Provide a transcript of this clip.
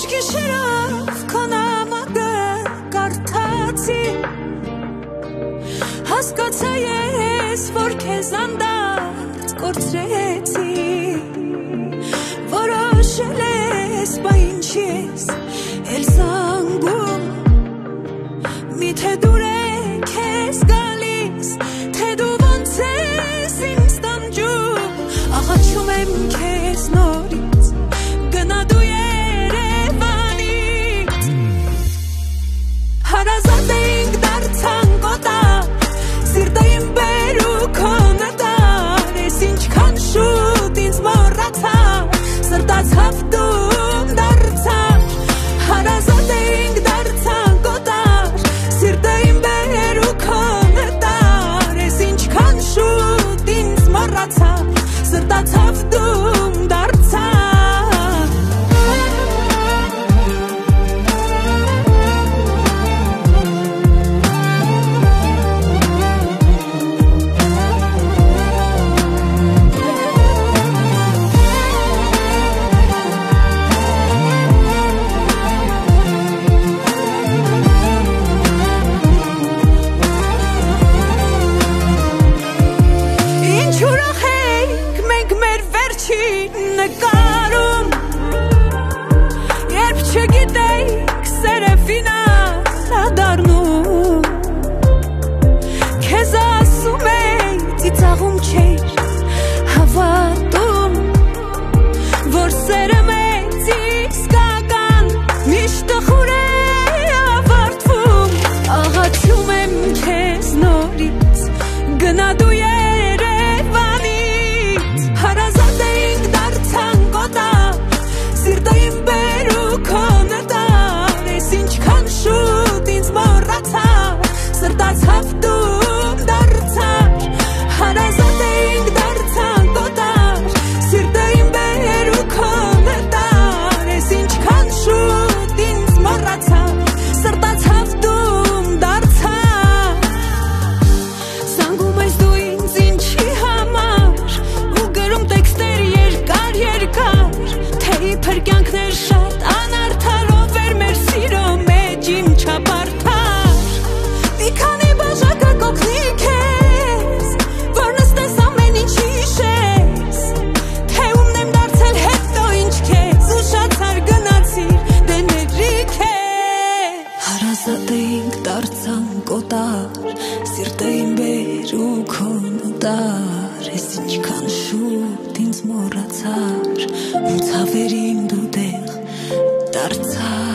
գիշերով քո նամակը կարդացի Հասկացա ես, որ քեզ անդարձ կորցրեցի Որոշել ես, բա ինչի ես էլ զանգում Միթե դուր է քեզ գալիս, թե դու ոնց ես ինձ տանջում Աղաչում եմ քեզ նորից, գնա դու Երևանից Հարազատ էինք դարձան կոտար Սիրտը իմ բեր ու քո նետար Ես ինչքան շուտ ինձ մոռացար Սրտացավ դում դարձար Հարազատ էինք դարձան կոտար Սիրտը իմ բեր ու քո նետար Ես ինչքան շուտ ինձ մոռացար Սրտացավ դում դարձար նկարում Երբ չգիտեիք սերը ֆինալադառնում Քեզ ասում էի ծիծաղում չէր հավատում Որ սերը մեծ իսկական միշտ տխուր է ավարտվում Աղաչում եմ քեզ նորից գնա դու Երևանից Հարազատ էինք դարձան կոտար Սիրտը իմ բեր ու քո նետար Ես ինչքան շուտ ինձ մոռացար Սրտացավ դում դարձար Հարազատ էինք դարձան կոտար Սիրտը իմ բեր ու քո նետար Ես ինչքան շուտ ինձ մոռացար Սրտացավ դում դարձար Զանգում ես դու ինձ ինչի համար Ու գրում տեքստեր երկար Թե իբր կյանքներ շատ անարդարով էր մեր սիրո մեջ իմ չապարդար Մի քանի բաժակը կօգնի քեզ Որ նստես ամեն ինչ հիշես Թե ումն եմ դարձել հետո ինչ քեզ Ուշացար գնացիր դեների քեզ Հարազատ էինք դարձան կոտար Սիրտը իմ բեր ու քո նետար Ես ինչքան շուտ ինձ մոռացար Ու ցավերին դու տեղ դարձար